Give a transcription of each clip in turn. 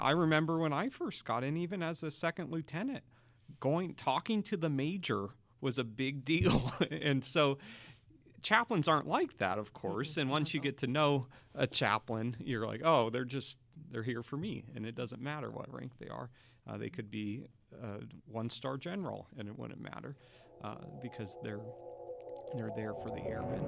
I remember when I first got in, even as a second lieutenant, talking to the major was a big deal. And so chaplains aren't like that, of course. And once you get to know a chaplain, you're like, oh, they're here for me. And it doesn't matter what rank they are. They could be a one-star general, and it wouldn't matter because they're there for the airmen.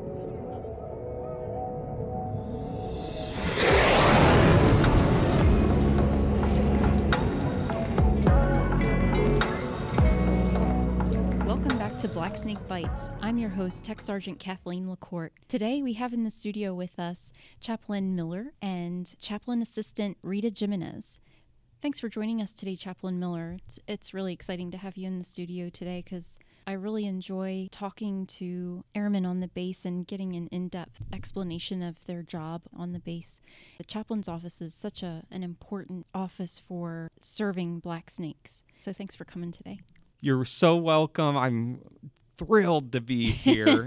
Welcome back to Black Snake Bites. I'm your host, Tech Sergeant Kathleen LaCourte. Today we have in the studio with us Chaplain Miller and Chaplain Assistant Rita Jimenez. Thanks for joining us today, Chaplain Miller. It's really exciting to have you in the studio today because I really enjoy talking to airmen on the base and getting an in-depth explanation of their job on the base. The chaplain's office is such an important office for serving Black Snakes. So thanks for coming today. You're so welcome. I'm thrilled to be here.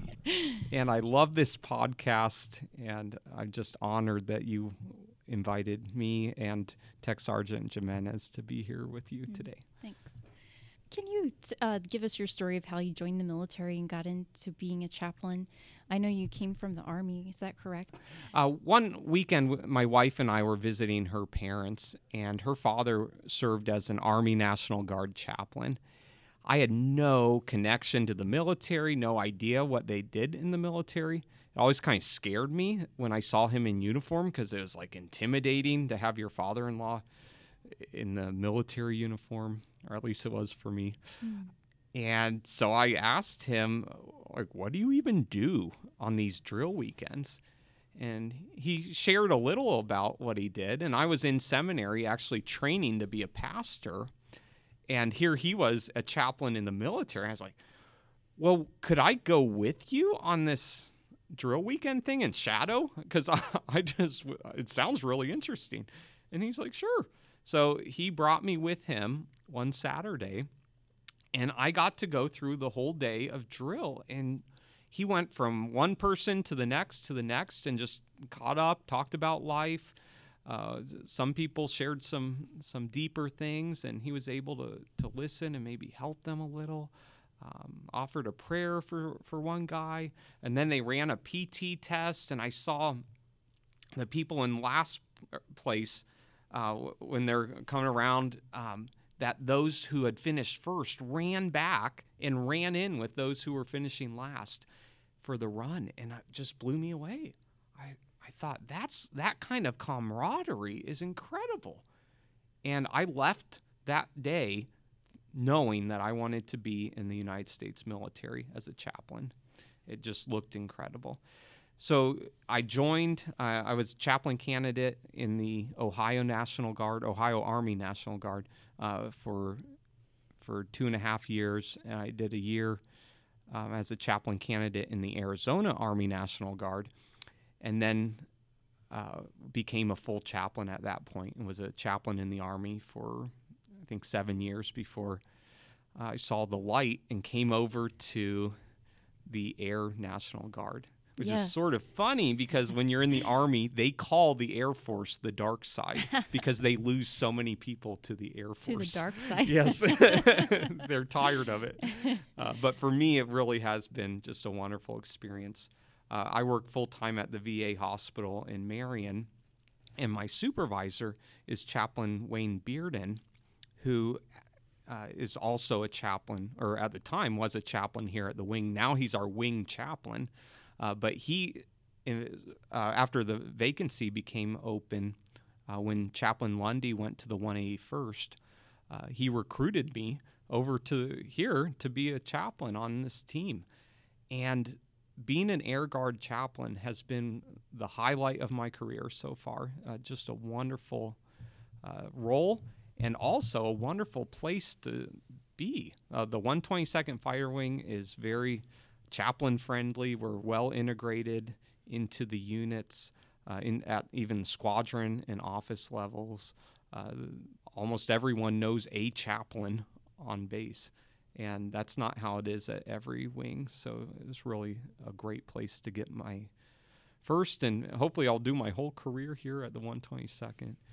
And I love this podcast, and I'm just honored that you invited me and Tech Sergeant Jimenez to be here with you today. Thanks. Can you give us your story of how you joined the military and got into being a chaplain? I know you came from the Army. Is that correct? One weekend, my wife and I were visiting her parents, and her father served as an Army National Guard chaplain. I had no connection to the military, no idea what they did in the military. It always kind of scared me when I saw him in uniform because it was like intimidating to have your father-in-law in the military uniform, or at least it was for me. And so I asked him, like, what do you even do on these drill weekends? And he shared a little about what he did. And I was in seminary actually training to be a pastor. And here he was, a chaplain in the military. I was like, well, could I go with you on this drill weekend thing and shadow? Because it sounds really interesting. And he's like, sure. So he brought me with him one Saturday, and I got to go through the whole day of drill. And he went from one person to the next, and just caught up, talked about life. Some people shared some deeper things, and he was able to listen and maybe help them a little. Offered a prayer for one guy, and then they ran a PT test, and I saw the people in last place when they're coming around, that those who had finished first ran back and ran in with those who were finishing last for the run, and it just blew me away. I thought that kind of camaraderie is incredible. And I left that day knowing that I wanted to be in the United States military as a chaplain. It just looked incredible. So I joined, I was chaplain candidate in the Ohio Army National Guard for 2.5 years. And I did a year as a chaplain candidate in the Arizona Army National Guard. And then became a full chaplain at that point, and was a chaplain in the Army for, I think, 7 years before I saw the light and came over to the Air National Guard, which is sort of funny because when you're in the Army, they call the Air Force the dark side because they lose so many people to the Air Force. To the dark side. Yes. They're tired of it. But for me, it really has been just a wonderful experience. I work full-time at the VA hospital in Marion, and my supervisor is Chaplain Wayne Bearden, who is also a chaplain, or at the time was a chaplain here at the wing. Now he's our wing chaplain. But he, after the vacancy became open, when Chaplain Lundy went to the 181st, he recruited me over to here to be a chaplain on this team. And being an Air Guard chaplain has been the highlight of my career so far. Just a wonderful role, and also a wonderful place to be. The 122nd Fire Wing is very chaplain friendly. We're well integrated into the units, at even squadron and office levels. Almost everyone knows a chaplain on base. And that's not how it is at every wing. So it's really a great place to get my first, and hopefully I'll do my whole career here at the 122nd.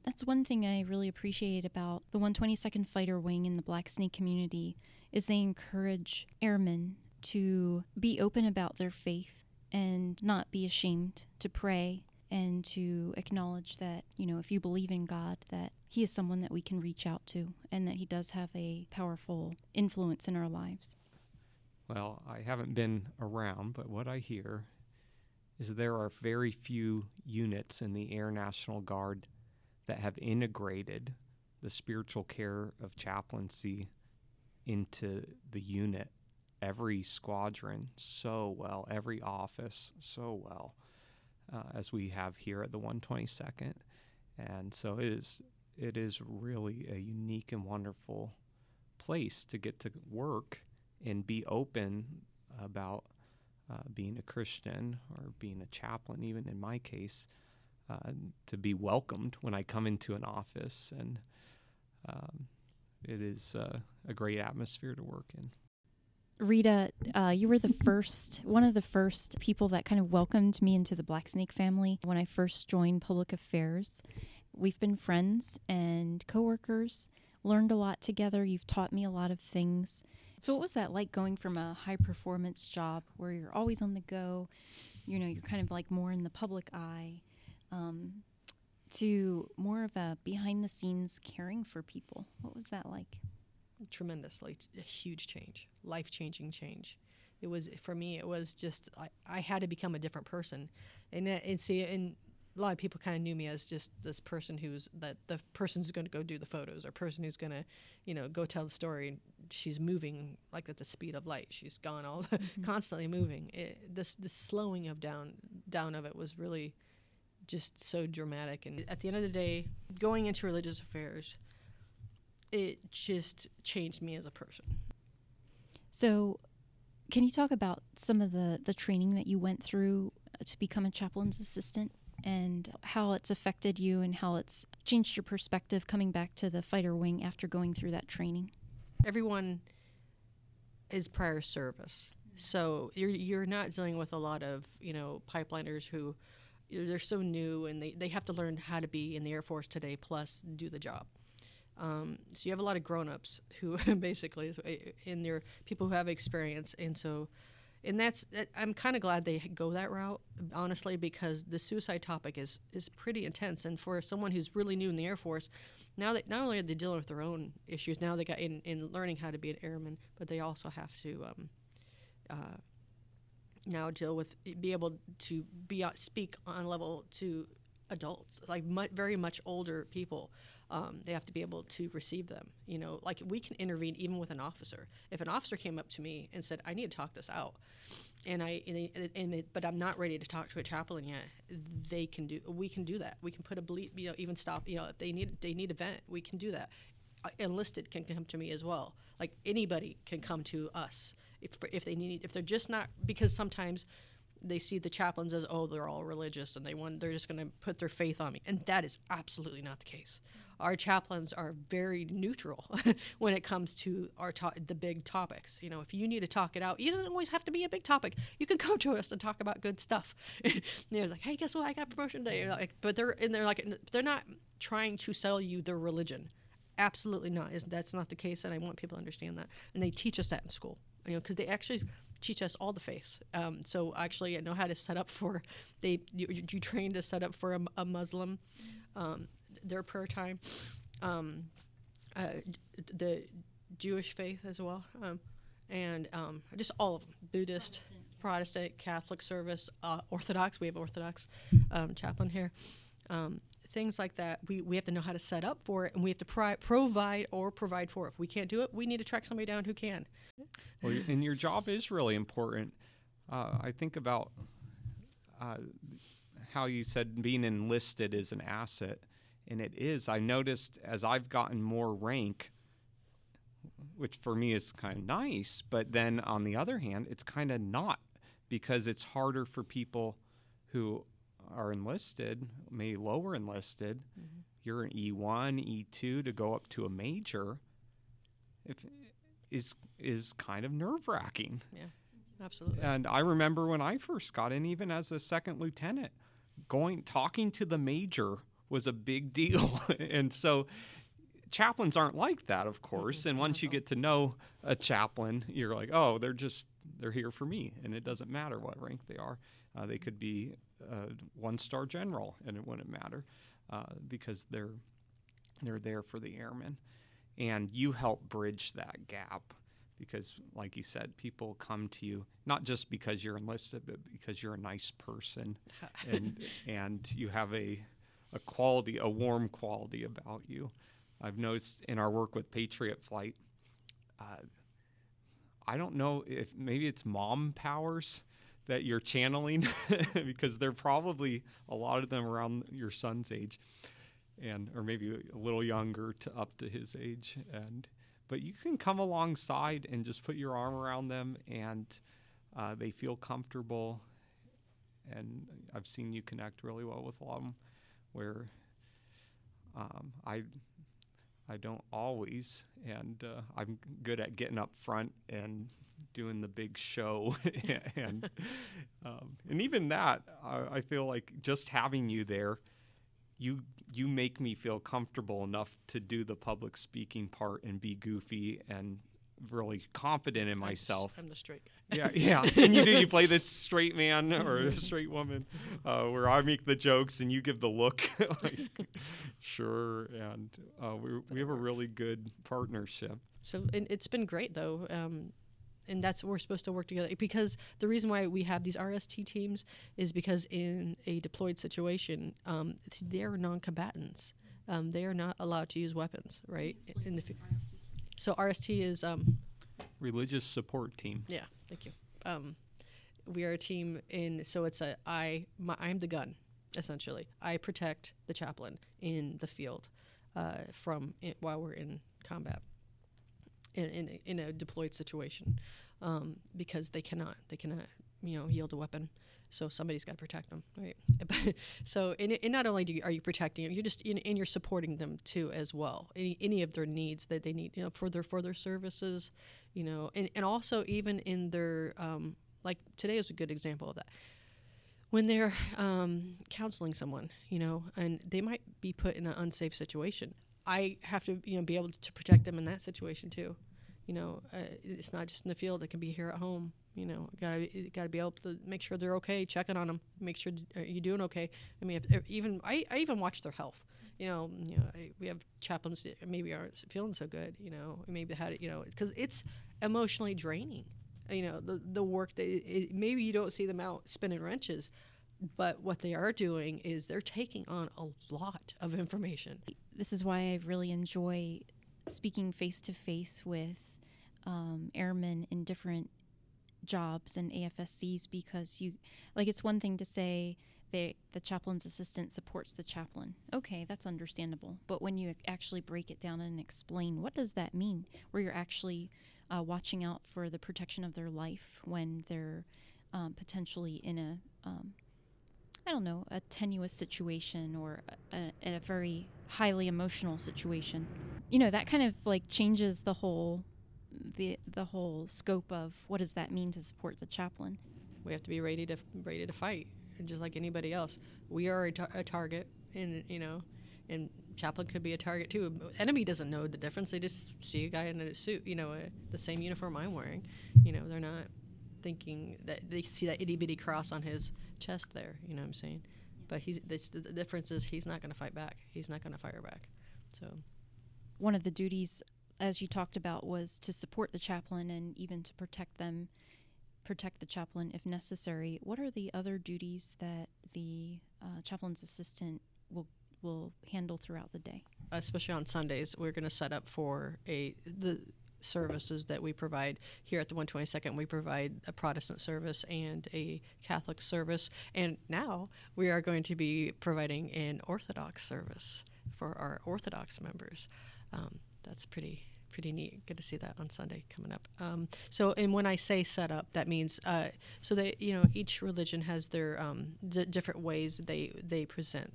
That's one thing I really appreciate about the 122nd Fighter Wing in the Black Snake community is they encourage airmen to be open about their faith and not be ashamed to pray and to acknowledge that, if you believe in God, that He is someone that we can reach out to and that He does have a powerful influence in our lives. Well, I haven't been around, but what I hear is there are very few units in the Air National Guard that have integrated the spiritual care of chaplaincy into the unit. Every squadron so well, every office so well, as we have here at the 122nd. And so it is really a unique and wonderful place to get to work and be open about being a Christian or being a chaplain, even in my case, to be welcomed when I come into an office. And it is a great atmosphere to work in. Rita, you were one of the first people that kind of welcomed me into the Black Snake family when I first joined public affairs. We've been friends and coworkers, learned a lot together. You've taught me a lot of things. So what was that like going from a high performance job where you're always on the go, you're kind of like more in the public eye, to more of a behind the scenes caring for people? What was that like? Tremendously, a huge change, life-changing change. It was, for me, it was just, I had to become a different person. And a lot of people kind of knew me as just this person the person's going to go do the photos, or person who's going to, go tell the story. She's moving like at the speed of light. She's gone all constantly moving. This slowing of down of it was really just so dramatic. And at the end of the day, going into religious affairs, it just changed me as a person. So can you talk about some of the training that you went through to become a chaplain's assistant and how it's affected you and how it's changed your perspective coming back to the fighter wing after going through that training? Everyone is prior service. So you're not dealing with a lot of, pipeliners who they're so new and they have to learn how to be in the Air Force today plus do the job. So you have a lot of grown-ups who basically in their people who have experience, and I'm kind of glad they go that route, honestly, because the suicide topic is pretty intense. And for someone who's really new in the Air Force, now that not only are they dealing with their own issues, now they got in learning how to be an airman, but they also have to now be able to speak on level to adults, like very much older people. They have to be able to receive them. Like we can intervene even with an officer. If an officer came up to me and said, "I need to talk this out," but I'm not ready to talk to a chaplain yet, we can do that. We can put a bleep, even stop. If they need a vent, we can do that. Enlisted can come to me as well. Like anybody can come to us if they need. If they're just not, because sometimes they see the chaplains as, they're all religious and they're just going to put their faith on me, and that is absolutely not the case. Our chaplains are very neutral when it comes to the big topics. If you need to talk it out, it doesn't always have to be a big topic. You can come to us and talk about good stuff. It's like, hey, guess what? I got promotion today. But they're not trying to sell you their religion. Absolutely not. That's not the case, and I want people to understand that. And they teach us that in school, because they actually teach us all the faiths. So actually, I know how to set up for. You train to set up for a Muslim. Their prayer time, the Jewish faith as well, and just all of them, Buddhist, Protestant, Catholic service, Orthodox. We have Orthodox chaplain here. Things like that, we have to know how to set up for it, and we have to provide for it. If we can't do it, we need to track somebody down who can. Well, and your job is really important. I think about how you said being enlisted is an asset. And it is. I noticed as I've gotten more rank, which for me is kind of nice, but then on the other hand, it's kind of not, because it's harder for people who are enlisted, maybe lower enlisted. Mm-hmm. You're an E1, E2 to go up to a major is kind of nerve-wracking. Yeah, absolutely. And I remember when I first got in, even as a second lieutenant, talking to the major was a big deal. And so chaplains aren't like that, of course. And once you get to know a chaplain, you're like, oh, they're here for me, and it doesn't matter what rank they are. They could be a 1-star general, and it wouldn't matter because they're there for the airmen. And you help bridge that gap because, like you said, people come to you not just because you're enlisted, but because you're a nice person and you have a quality, a warm quality about you. I've noticed in our work with Patriot Flight, I don't know if maybe it's mom powers that you're channeling because they're probably a lot of them around your son's age, or maybe a little younger to up to his age, but you can come alongside and just put your arm around them, and they feel comfortable. And I've seen you connect really well with a lot of them, where I don't always, and I'm good at getting up front and doing the big show, and even that, I feel like just having you there, you make me feel comfortable enough to do the public speaking part and be goofy and really confident in myself. I'm the straight guy. Yeah. And you play the straight man or the straight woman, where I make the jokes and you give the look. Like, sure. And we have a really good partnership. So it's been great, though. And that's we're supposed to work together, because the reason why we have these RST teams is because in a deployed situation, they're non-combatants. They are not allowed to use weapons, right? So RST is Religious Support Team. Yeah, thank you. We are a team so it's I'm the gun, essentially. I protect the chaplain in the field while we're in combat. In a deployed situation, because they cannot yield a weapon, so somebody's got to protect them, right? So not only are you protecting them, you're supporting them too as well. Any of their needs that they need, for their services, and also even in their like today is a good example of that. When they're counseling someone, and they might be put in an unsafe situation, I have to, be able to protect them in that situation too. It's not just in the field; it can be here at home. Got to be able to make sure they're okay, checking on them, make sure are you doing okay. I mean, I even watch their health. We have chaplains that maybe aren't feeling so good. Maybe had it. Because it's emotionally draining. The work that maybe you don't see them out spinning wrenches. But what they are doing is they're taking on a lot of information. This is why I really enjoy speaking face-to-face with airmen in different jobs and AFSCs, because it's one thing to say the chaplain's assistant supports the chaplain. Okay, that's understandable. But when you actually break it down and explain, what does that mean? Where you're actually watching out for the protection of their life when they're potentially in a tenuous situation or a very highly emotional situation. That kind of changes the whole scope of what does that mean to support the chaplain. We have to be ready to fight, just like anybody else. We are a target, and chaplain could be a target too. Enemy doesn't know the difference. They just see a guy in a suit, the same uniform I'm wearing. They're not thinking that they see that itty bitty cross on his chest there. You know what I'm saying? But the difference is he's not going to fight back. He's not going to fire back. So one of the duties, as you talked about, was to support the chaplain and even to protect the chaplain if necessary. What are the other duties that the chaplain's assistant will handle throughout the day? Especially on Sundays, we're going to set up for the services that we provide here at the 122nd. We provide a Protestant service and a Catholic service, and now we are going to be providing an Orthodox service for our Orthodox members. That's pretty neat. Good to see that on Sunday coming up. And when I say set up, that means so that each religion has their different ways they present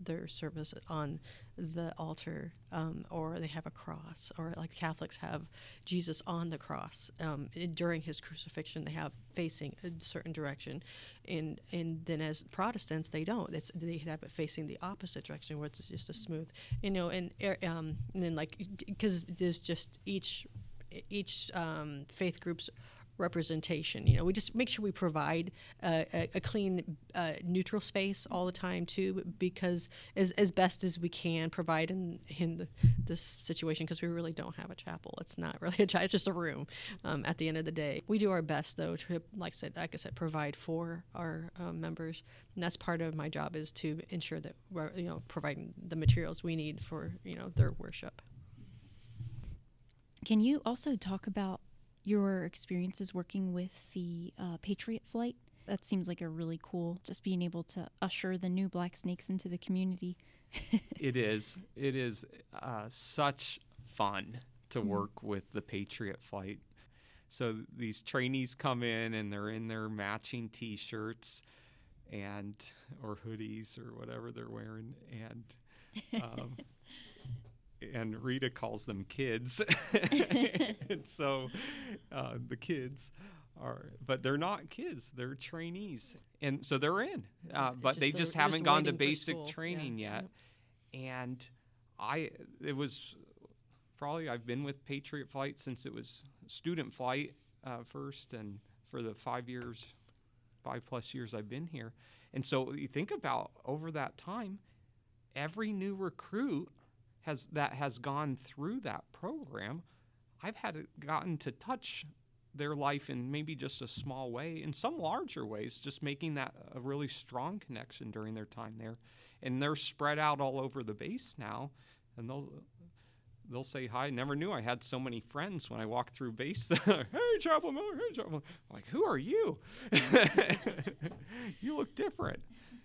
their service on the altar, or they have a cross, or like Catholics have Jesus on the cross. During his crucifixion, they have facing a certain direction, and then as Protestants, they don't. They have it facing the opposite direction, where it's just a smooth, and then like, because there's just each faith group's representation. We just make sure we provide a clean, neutral space all the time too, because as best as we can provide in this situation, because we really don't have a chapel. It's not really a chapel; it's just a room. At the end of the day, we do our best though to, like I said, provide for our members, and that's part of my job, is to ensure that we're providing the materials we need for their worship. Can you also talk about your experiences working with the Patriot Flight? That seems like a really cool, just being able to usher the new Black Snakes into the community. It is such fun to work with the Patriot Flight. So these trainees come in and they're in their matching T-shirts or hoodies or whatever they're wearing, and Rita calls them kids. And so the kids but they're not kids, they're trainees. And so they're in, but they just haven't gone to basic training yet. And it was probably, I've been with Patriot Flight since it was student flight first, and for the 5+ years I've been here. And so you think about over that time, every new recruit that has gone through that program, I've gotten to touch their life in maybe just a small way, in some larger ways, just making that a really strong connection during their time there. And they're spread out all over the base now, and they'll say hi. Never knew I had so many friends when I walked through base. Hey, Chaplain Miller. Hey, Chaplain. I'm like, who are you? You look different.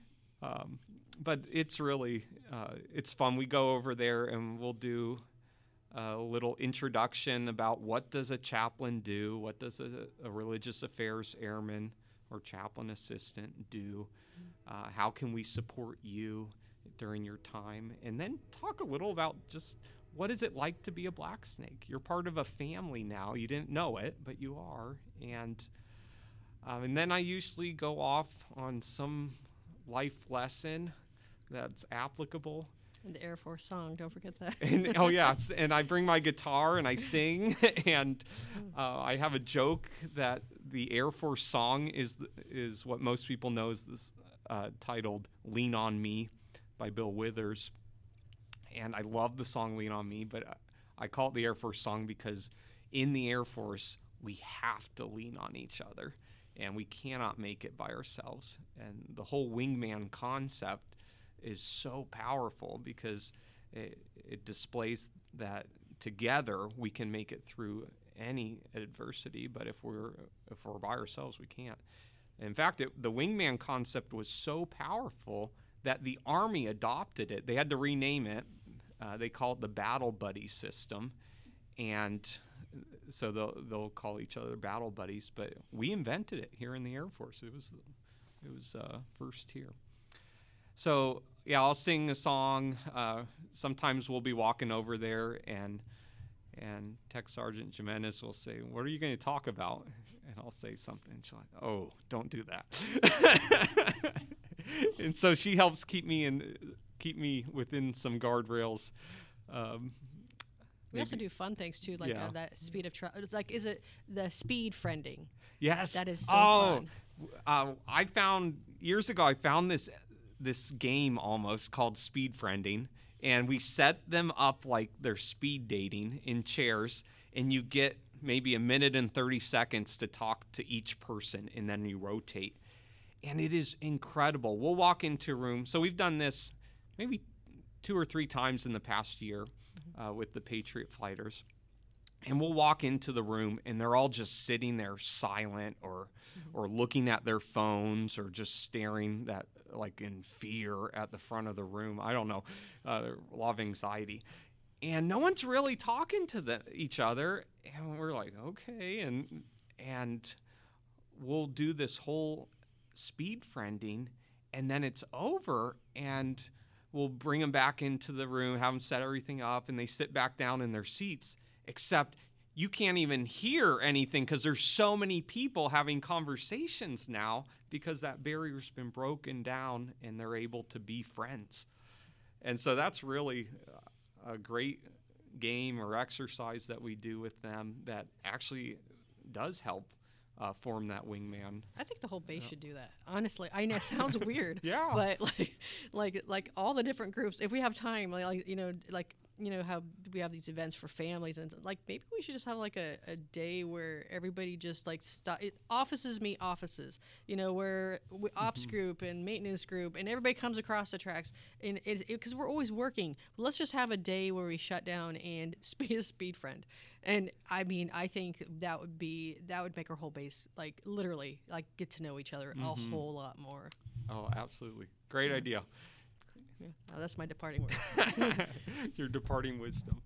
But it's really, it's fun. We go over there and we'll do a little introduction about what does a chaplain do, what does a religious affairs airman or chaplain assistant do, how can we support you during your time, and then talk a little about just what is it like to be a Black Snake. You're part of a family now. You didn't know it, but you are. And then I usually go off on some life lesson that's applicable. And the Air Force song, don't forget that. And, and I bring my guitar and I sing, and I have a joke that the Air Force song is what most people know is this titled "Lean on Me" by Bill Withers. And I love the song "Lean on Me," but I call it the Air Force song because in the Air Force, we have to lean on each other, and we cannot make it by ourselves. And the whole wingman concept is so powerful because it displays that together we can make it through any adversity, but if we're by ourselves, we can't. In fact, the wingman concept was so powerful that the Army adopted it. They had to rename it. They call it the Battle Buddy system, and so they'll call each other battle buddies. But we invented it here in the Air Force. It was first here. So yeah, I'll sing a song. Sometimes we'll be walking over there, and Tech Sergeant Jimenez will say, "What are you going to talk about?" And I'll say something. And she'll like, "Oh, don't do that." And so she helps keep me within some guardrails. We also do fun things too, like that speed of travel. Like, is it the speed friending? Yes, that is so fun. I found years ago. I found this game almost called Speed Friending, and we set them up like they're speed dating in chairs, and you get maybe a minute and 30 seconds to talk to each person, and then you rotate. And it is incredible. We'll walk into a room. So we've done this maybe 2 or 3 times in the past year with the Patriot fighters. And we'll walk into the room, and they're all just sitting there silent or looking at their phones or just staring like in fear at the front of the room. I don't know, a lot of anxiety. And no one's really talking to each other. And we're like, okay. And we'll do this whole speed friending, and then it's over, and we'll bring them back into the room, have them set everything up, and they sit back down in their seats, except you can't even hear anything because there's so many people having conversations now because that barrier's been broken down and they're able to be friends. And so that's really a great game or exercise that we do with them that actually does help form that wingman. I think the whole base should do that. Honestly, I know it sounds weird. Yeah. But like all the different groups, if we have time, how we have these events for families, and like maybe we should just have like a day where everybody just like offices meet offices, where ops group and maintenance group and everybody comes across the tracks, and because we're always working. Let's just have a day where we shut down and be a speed friend. And I mean, I think that would make our whole base like literally like get to know each other a whole lot more. Oh, absolutely. Great idea. Yeah, that's my departing word. Your departing wisdom.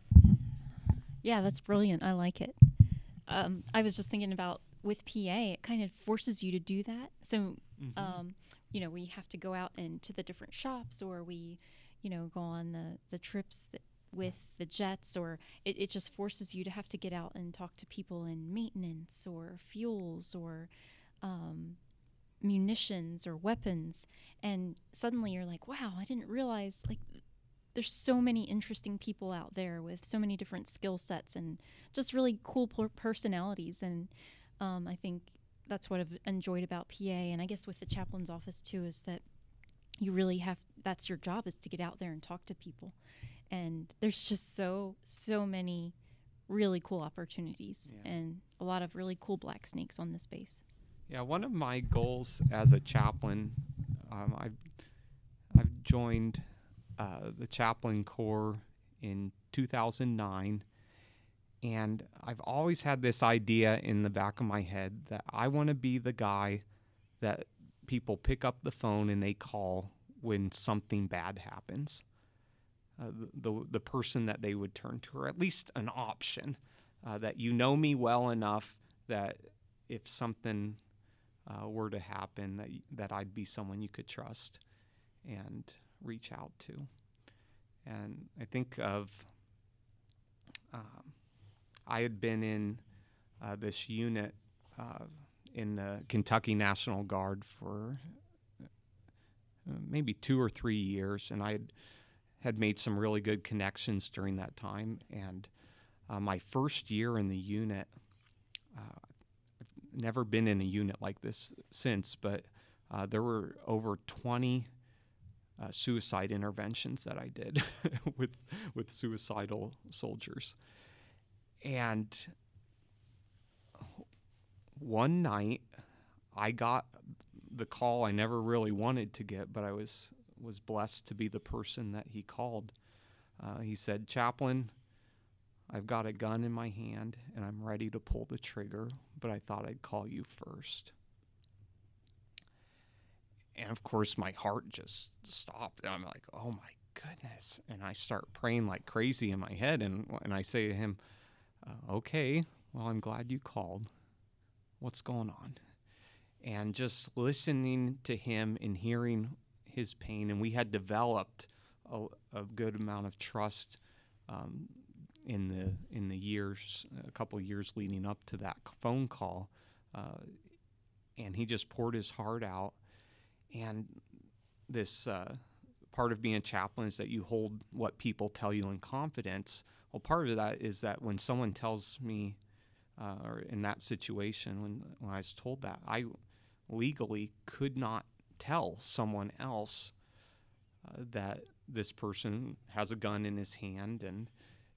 Yeah, that's brilliant. I like it. I was just thinking about with PA, it kind of forces you to do that. So, we have to go out into the different shops, or we, go on the trips with the jets, or it just forces you to have to get out and talk to people in maintenance or fuels or munitions or weapons, and suddenly you're like, wow, I didn't realize like there's so many interesting people out there with so many different skill sets and just really cool personalities. And I think that's what I've enjoyed about PA, and I guess with the chaplain's office too, is that you really that's your job, is to get out there and talk to people. And there's just so many really cool opportunities, and a lot of really cool black snakes on this base. Yeah, one of my goals as a chaplain, I've joined the Chaplain Corps in 2009, and I've always had this idea in the back of my head that I want to be the guy that people pick up the phone and they call when something bad happens. The person that they would turn to, or at least an option, that me well enough that if something were to happen, that I'd be someone you could trust and reach out to. And I think of, I had been in this unit in the Kentucky National Guard for maybe 2 or 3 years, and I had made some really good connections during that time. And my first year in the unit, I've never been in a unit like this since, but there were over 20 suicide interventions that I did with suicidal soldiers. And one night I got the call I never really wanted to get, but I was blessed to be the person that he called. He said, "Chaplain, I've got a gun in my hand and I'm ready to pull the trigger, but I thought I'd call you first." And of course my heart just stopped. And I'm like, oh my goodness. And I start praying like crazy in my head. And I say to him, okay, well, I'm glad you called. What's going on? And just listening to him and hearing his pain. And we had developed a good amount of trust in the years, a couple of years leading up to that phone call. And he just poured his heart out. And this part of being a chaplain is that you hold what people tell you in confidence. Well, part of that is that when someone tells me, or in that situation, when I was told that, I legally could not tell someone else that this person has a gun in his hand, and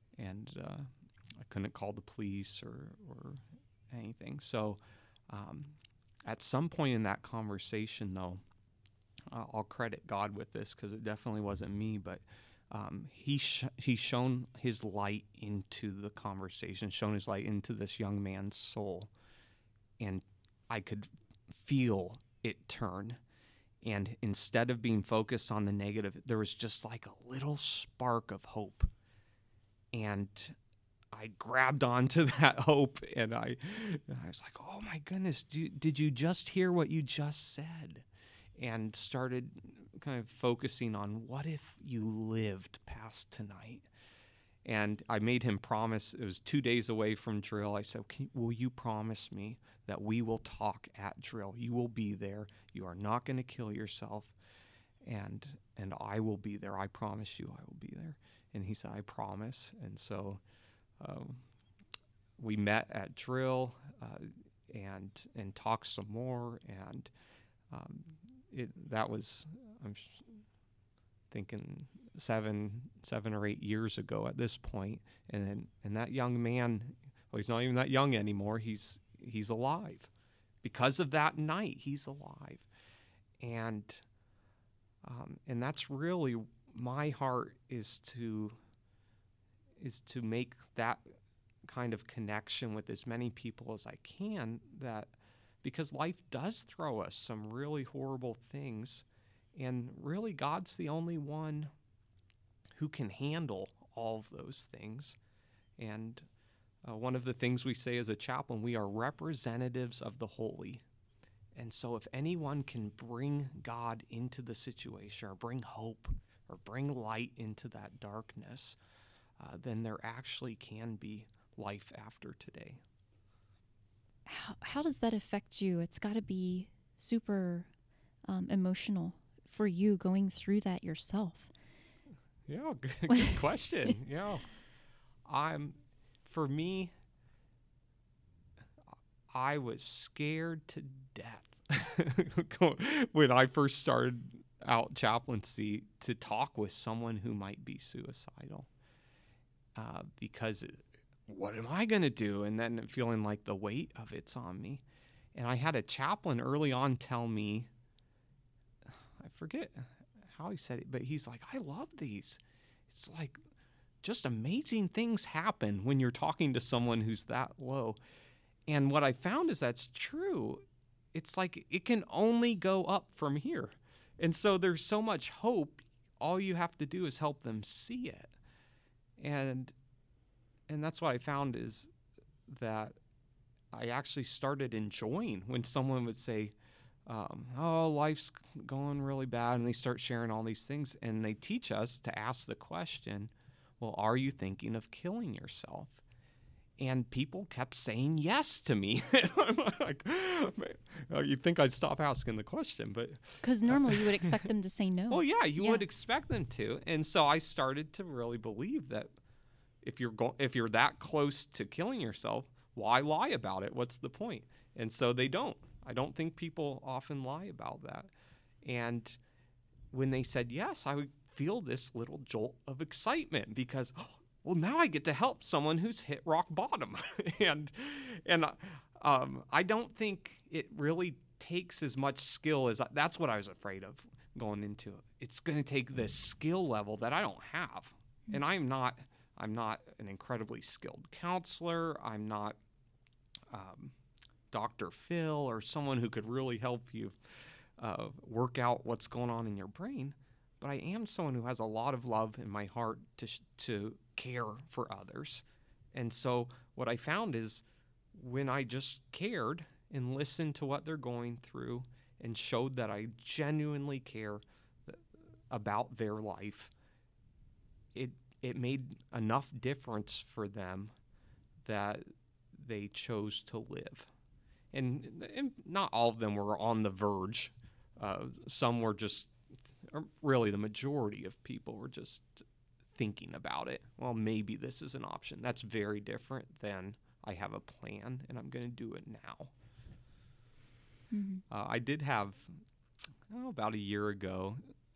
I couldn't call the police or anything. So at some point in that conversation, though, I'll credit God with this because it definitely wasn't me, but he shone his light into the conversation, shone his light into this young man's soul, and I could feel it turn. And instead of being focused on the negative, there was just like a little spark of hope. And I grabbed onto that hope, and I was like, oh my goodness, did you just hear what you just said? and started kind of focusing on what if you lived past tonight. And I made him promise. It was 2 days away from drill. I said, will you promise me that we will talk at drill? You will be there. You are not going to kill yourself. And I will be there. I promise you I will be there. And he said, I promise. And so we met at drill and talked some more. And that was, I'm thinking, seven or 8 years ago at this point. And that young man, well, he's not even that young anymore. He's alive. Because of that night, he's alive. And that's really my heart, is to make that kind of connection with as many people as I can, that because life does throw us some really horrible things, and really God's the only one who can handle all of those things. And one of the things we say as a chaplain, we are representatives of the holy. And so if anyone can bring God into the situation, or bring hope, or bring light into that darkness, then there actually can be life after today. How does that affect you? It's got to be super emotional for you going through that yourself. Yeah, good question. Yeah. For me, I was scared to death when I first started out chaplaincy to talk with someone who might be suicidal, because what am I going to do? And then feeling like the weight of it's on me. And I had a chaplain early on tell me, I forget how he said it, but he's like, I love these. It's like just amazing things happen when you're talking to someone who's that low. And what I found is that's true. It's like it can only go up from here. And so there's so much hope. All you have to do is help them see it. And that's what I found, is that I actually started enjoying when someone would say, oh, life's going really bad, and they start sharing all these things, and they teach us to ask the question, well, are you thinking of killing yourself? And people kept saying yes to me. I'm like, you'd think I'd stop asking the question, but because normally you would expect them to say no. Well, yeah, you would expect them to, and so I started to really believe that if you're that close to killing yourself, why lie about it? What's the point? And so they don't. I don't think people often lie about that. And when they said yes, I would feel this little jolt of excitement, because well, now I get to help someone who's hit rock bottom. and I don't think it really takes as much skill as that's what I was afraid of going into it. It's going to take this skill level that I don't have. And I'm not an incredibly skilled counselor. I'm not Dr. Phil or someone who could really help you work out what's going on in your brain. But I am someone who has a lot of love in my heart to care for others. And so what I found is when I just cared and listened to what they're going through and showed that I genuinely care about their life, it made enough difference for them that they chose to live. And not all of them were on the verge. Some were just, really the majority of people were just thinking about it. Well, maybe this is an option. That's very different than I have a plan and I'm going to do it now. Mm-hmm. I did have, about a year ago,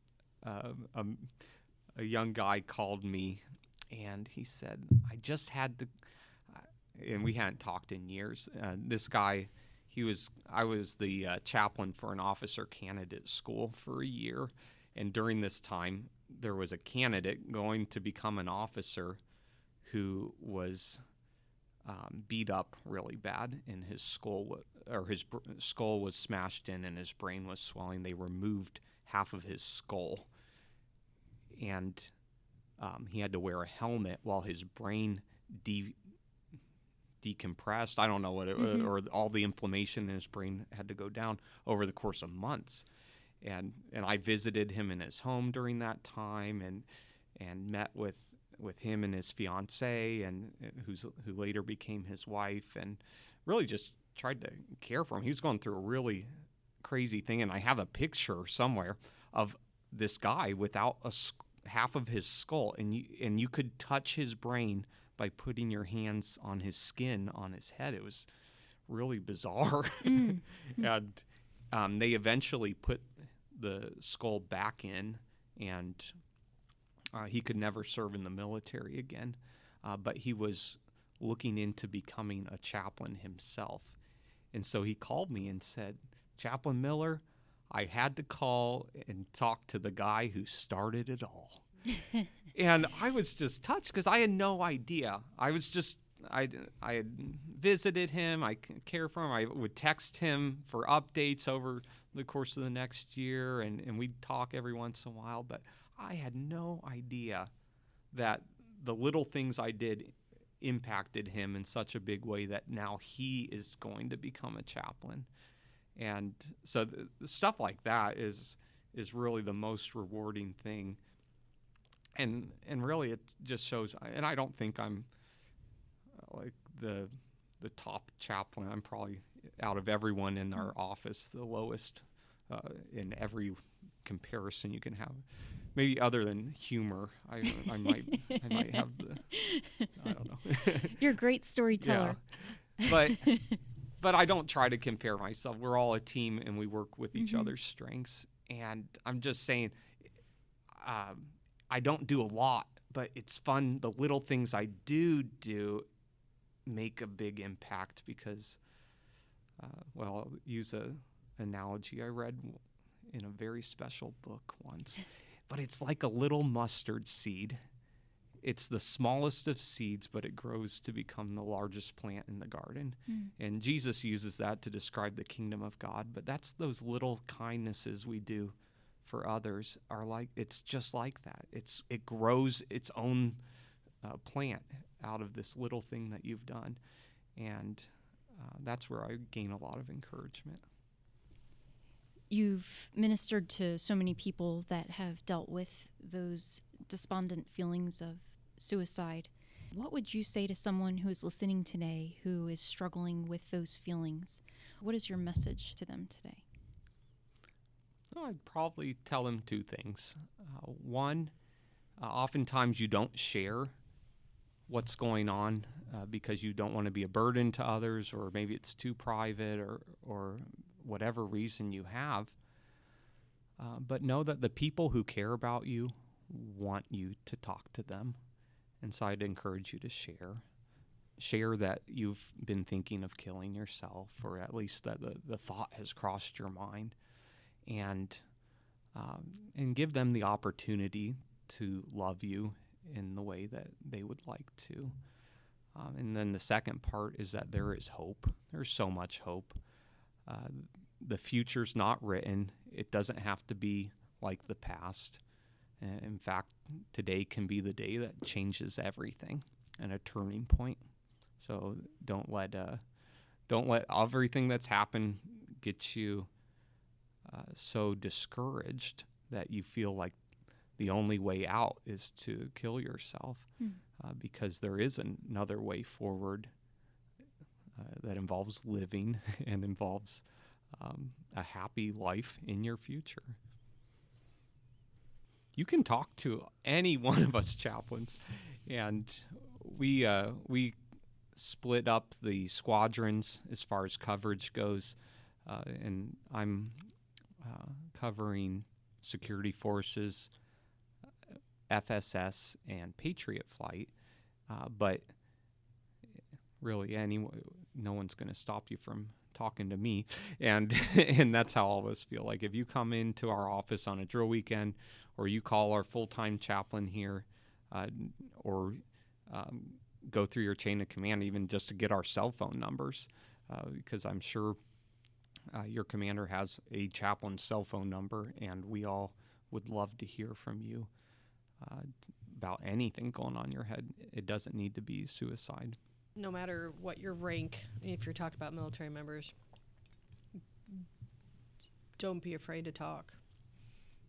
a young guy called me and he said, I just had to, and we hadn't talked in years. This guy, I was the chaplain for an officer candidate school for a year. And during this time, there was a candidate going to become an officer who was beat up really bad, and his skull was smashed in and his brain was swelling. They removed half of his skull, and he had to wear a helmet while his brain decompressed. I don't know what it was, or all the inflammation in his brain had to go down over the course of months. and I visited him in his home during that time, and met with him and his fiancee, and who later became his wife, and really just tried to care for him. He was going through a really crazy thing, and I have a picture somewhere of this guy without half of his skull, and you could touch his brain by putting your hands on his skin on his head. It was really bizarre. And they eventually put the skull back in, and he could never serve in the military again, but he was looking into becoming a chaplain himself. And so he called me and said, "Chaplain Miller, I had to call and talk to the guy who started it all." And I was just touched because I had no idea. I had visited him. I cared for him. I would text him for updates over the course of the next year, and we'd talk every once in a while. But I had no idea that the little things I did impacted him in such a big way that now he is going to become a chaplain. And so the stuff like that is really the most rewarding thing. And really it just shows, and I don't think I'm like the top chaplain. I'm probably, out of everyone in our office, the lowest in every comparison you can have. Maybe other than humor, I might have the, I don't know. You're a great storyteller. Yeah. But I don't try to compare myself. We're all a team, and we work with each other's strengths. And I'm just saying, I don't do a lot, but it's fun. The little things I do make a big impact because, I'll use an analogy I read in a very special book once. But it's like a little mustard seed. It's the smallest of seeds, but it grows to become the largest plant in the garden. And Jesus uses that to describe the kingdom of God. But that's those little kindnesses we do for others are like, it's just like that. It grows its own plant out of this little thing that you've done. And that's where I gain a lot of encouragement. You've ministered to so many people that have dealt with those despondent feelings of suicide. What would you say to someone who is listening today who is struggling with those feelings? What is your message to them today? Well, I'd probably tell them two things. One, oftentimes you don't share what's going on because you don't want to be a burden to others, or maybe it's too private, or whatever reason you have. But know that the people who care about you want you to talk to them. And so I'd encourage you to share that you've been thinking of killing yourself, or at least that the thought has crossed your mind, and give them the opportunity to love you in the way that they would like to. And then the second part is that there is hope. There's so much hope. The future's not written. It doesn't have to be like the past. In fact, today can be the day that changes everything and a turning point. So don't let everything that's happened get you so discouraged that you feel like the only way out is to kill yourself, because there is another way forward that involves living and involves a happy life in your future. You can talk to any one of us chaplains, and we split up the squadrons as far as coverage goes, and I'm covering security forces, FSS, and Patriot Flight, but really no one's going to stop you from talking to me, and that's how all of us feel. Like if you come into our office on a drill weekend, or you call our full-time chaplain here, or go through your chain of command, even just to get our cell phone numbers, because I'm sure your commander has a chaplain's cell phone number, and we all would love to hear from you about anything going on in your head. It doesn't need to be suicide. No matter what your rank, if you're talking about military members, don't be afraid to talk.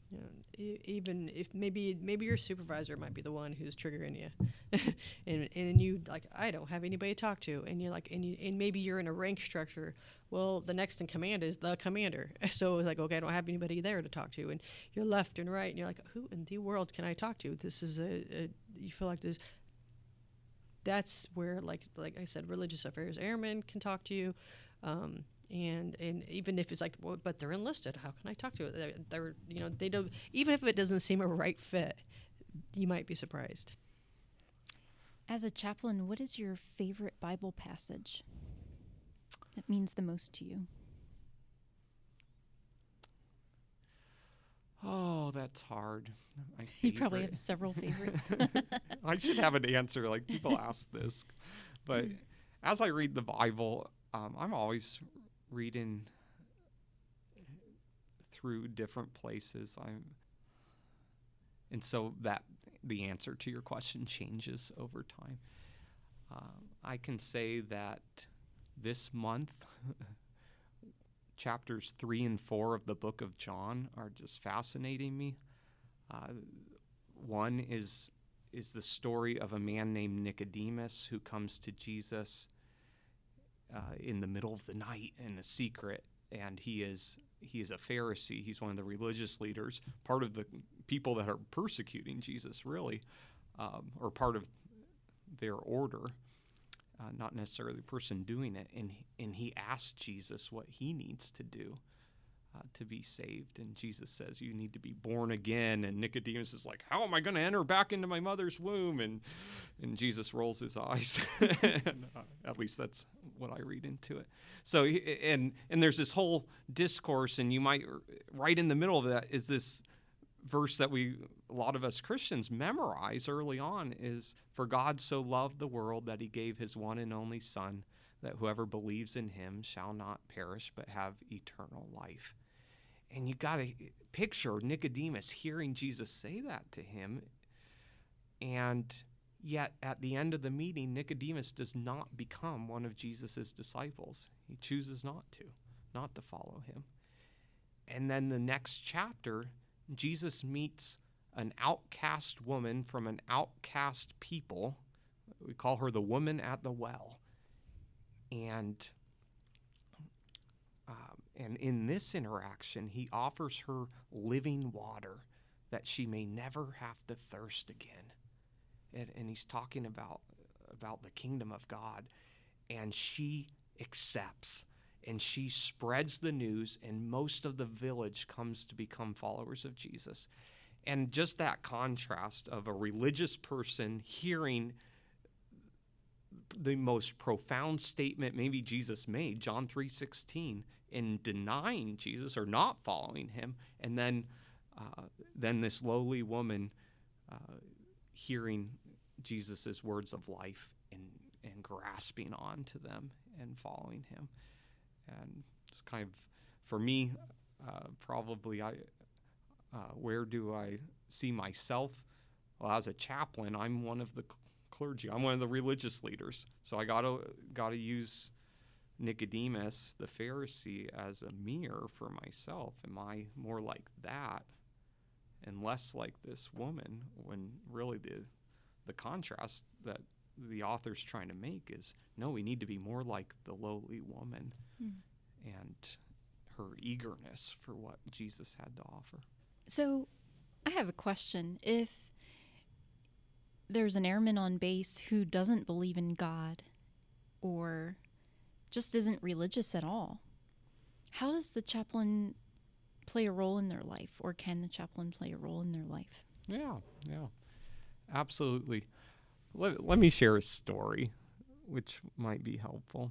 You know, even if maybe your supervisor might be the one who's triggering you, and you like, I don't have anybody to talk to, and you're like, and maybe you're in a rank structure. Well, the next in command is the commander, so it's like, okay, I don't have anybody there to talk to, and you're left and right, and you're like, who in the world can I talk to? This is you feel like there's. That's where, like I said, religious affairs airmen can talk to you. And even if it's like, well, but they're enlisted, how can I talk to it? They're they don't, even if it doesn't seem a right fit, you might be surprised. As a chaplain, what is your favorite Bible passage that means the most to you? Oh, that's hard. You probably have several favorites. I should have an answer, like people ask this. But as I read the Bible, I'm always reading through different places. And so that the answer to your question changes over time. I can say that this month, chapters 3 and 4 of the book of John are just fascinating me. One is the story of a man named Nicodemus who comes to Jesus in the middle of the night in a secret, and he is a Pharisee. He's one of the religious leaders, part of the people that are persecuting Jesus, really, or part of their order, not necessarily the person doing it. And he asks Jesus what he needs to do to be saved. And Jesus says, you need to be born again. And Nicodemus is like, how am I going to enter back into my mother's womb? And Jesus rolls his eyes. And, at least that's what I read into it. So, and there's this whole discourse, and you might, right in the middle of that is this verse that a lot of us Christians memorize early on, is, for God so loved the world that he gave his one and only Son, that whoever believes in him shall not perish but have eternal life. And you got to picture Nicodemus hearing Jesus say that to him. And yet at the end of the meeting, Nicodemus does not become one of Jesus's disciples. He chooses not to follow him. And then the next chapter, Jesus meets an outcast woman from an outcast people. We call her the woman at the well. And in this interaction, he offers her living water that she may never have to thirst again. And he's talking about the kingdom of God. And she accepts, and she spreads the news, and most of the village comes to become followers of Jesus. And just that contrast of a religious person hearing the most profound statement maybe Jesus made, John 3:16, in denying Jesus or not following him, and then this lowly woman hearing Jesus' words of life and grasping on to them and following him. And it's kind of, for me, probably where do I see myself? Well, as a chaplain, I'm one of the clergy. I'm one of the religious leaders. So I gotta use Nicodemus, the Pharisee, as a mirror for myself. Am I more like that and less like this woman, when really the contrast that the author's trying to make is, no, we need to be more like the lowly woman and her eagerness for what Jesus had to offer. So I have a question. If there's an airman on base who doesn't believe in God or just isn't religious at all, how does the chaplain play a role in their life, or can the chaplain play a role in their life? Yeah, absolutely. Let me share a story which might be helpful.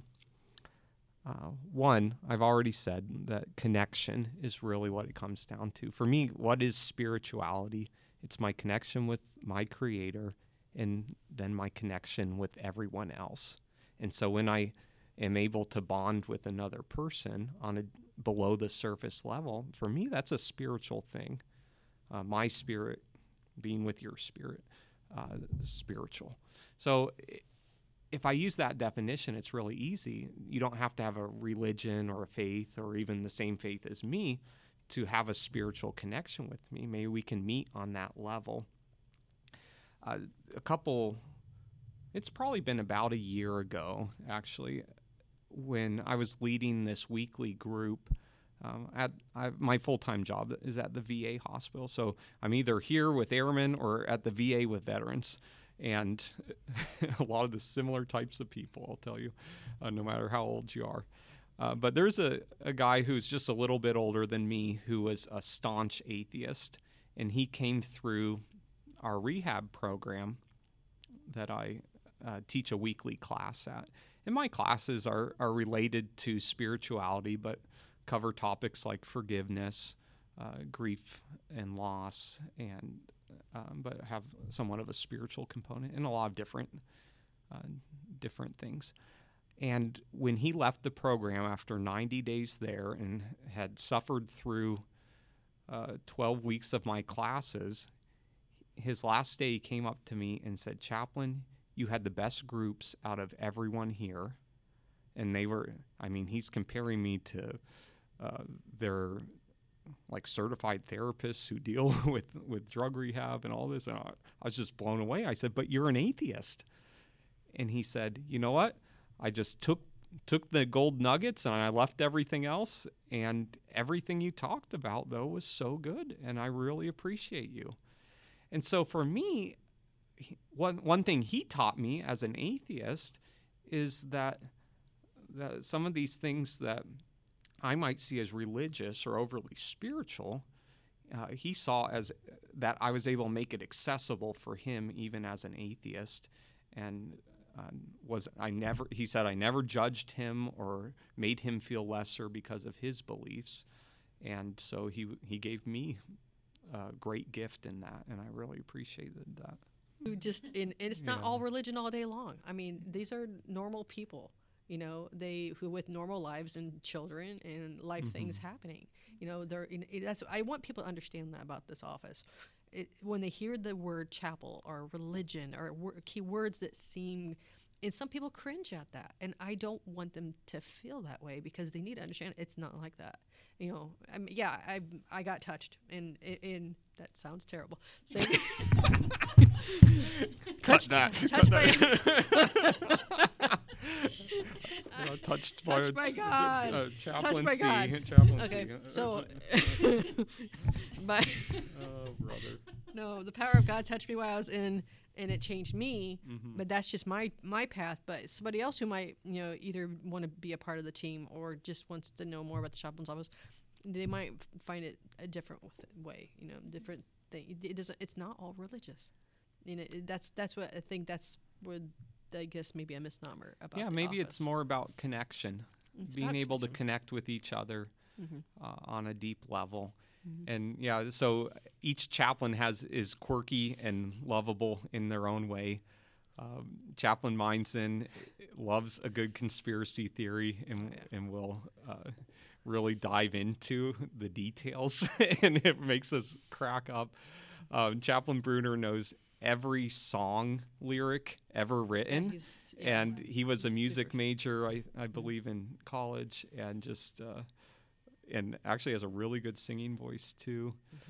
One, I've already said that connection is really what it comes down to. For me, what is spirituality? It's my connection with my Creator, and then my connection with everyone else. And so when I am able to bond with another person on a below the surface level, for me, that's a spiritual thing. My spirit being with your spirit, spiritual. So if I use that definition, it's really easy. You don't have to have a religion or a faith or even the same faith as me to have a spiritual connection with me. Maybe we can meet on that level. It's probably been about a year ago, actually, when I was leading this weekly group. My full-time job is at the VA hospital, so I'm either here with airmen or at the VA with veterans, and a lot of the similar types of people, I'll tell you, no matter how old you are. But there's a guy who's just a little bit older than me who was a staunch atheist, and he came through our rehab program that I teach a weekly class at. And my classes are related to spirituality, but cover topics like forgiveness, grief and loss, and but have somewhat of a spiritual component and a lot of different things. And when he left the program after 90 days there and had suffered through 12 weeks of my classes, his last day he came up to me and said, "Chaplain, you had the best groups out of everyone here." And they were, he's comparing me to their like certified therapists who deal with drug rehab and all this. And I was just blown away. I said, "But you're an atheist." And he said, "You know what? I just took the gold nuggets and I left everything else. And everything you talked about, though, was so good. And I really appreciate you." And so for me, one thing he taught me as an atheist is that some of these things that I might see as religious or overly spiritual, he saw as that I was able to make it accessible for him even as an atheist. And he said I never judged him or made him feel lesser because of his beliefs. And so he gave me a great gift in that, and I really appreciated that. And it's not all religion all day long. These are normal people, who with normal lives and children and life things happening. I want people to understand that about this office. When they hear the word chapel or religion or key words that seem, and some people cringe at that, and I don't want them to feel that way because they need to understand it's not like that. I got touched, and that sounds terrible. So, touched by God. Chaplaincy. Okay, so brother. No, the power of God touched me while I was in, and it changed me. But that's just my path. But somebody else who might either want to be a part of the team or just wants to know more about the chaplain's office, they might find it a different way. Different thing. It's not all religious. That's what I think. That's where I guess maybe a misnomer about. Yeah, maybe it's more about connection, being able to connect with each other on a deep level. And so each chaplain is quirky and lovable in their own way. Chaplain Mindson loves a good conspiracy theory and will really dive into the details, and it makes us crack up. Chaplain Bruner knows every song lyric ever written, and he was a music major, I believe, in college, and just and actually has a really good singing voice too.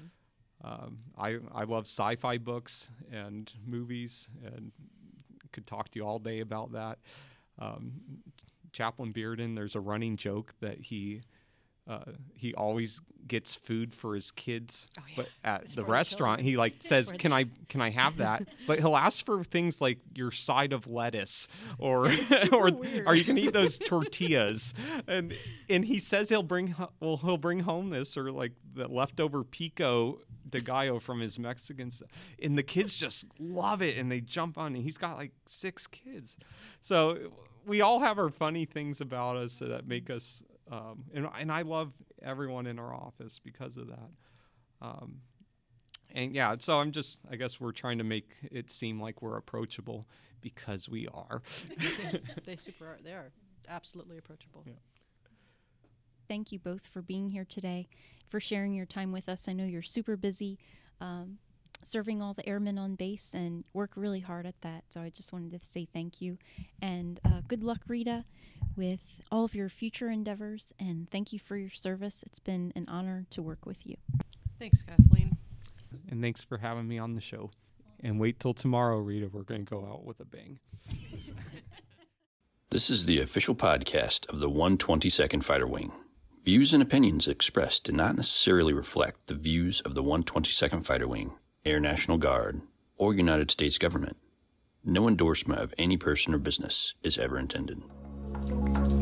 I love sci-fi books and movies, and could talk to you all day about that. Chaplain Bearden, there's a running joke that he always gets food for his kids, but at the restaurant he says, "Can I have that?" But he'll ask for things like your side of lettuce, or are you gonna eat those tortillas? And he says he'll bring home this or like the leftover pico de gallo from his Mexicans, and the kids just love it and they jump on it. He's got like 6 kids, so we all have our funny things about us that make us. And I love everyone in our office because of that. So I guess we're trying to make it seem like we're approachable because we are. They are absolutely approachable. Yeah. Thank you both for being here today, for sharing your time with us. I know you're super busy serving all the airmen on base and work really hard at that. So I just wanted to say thank you. And good luck, Rita. with all of your future endeavors, and thank you for your service. It's been an honor to work with you. Thanks, Kathleen. And thanks for having me on the show. And wait till tomorrow, Rita. We're going to go out with a bang. This is the official podcast of the 122nd Fighter Wing. Views and opinions expressed do not necessarily reflect the views of the 122nd Fighter Wing, Air National Guard, or United States government. No endorsement of any person or business is ever intended.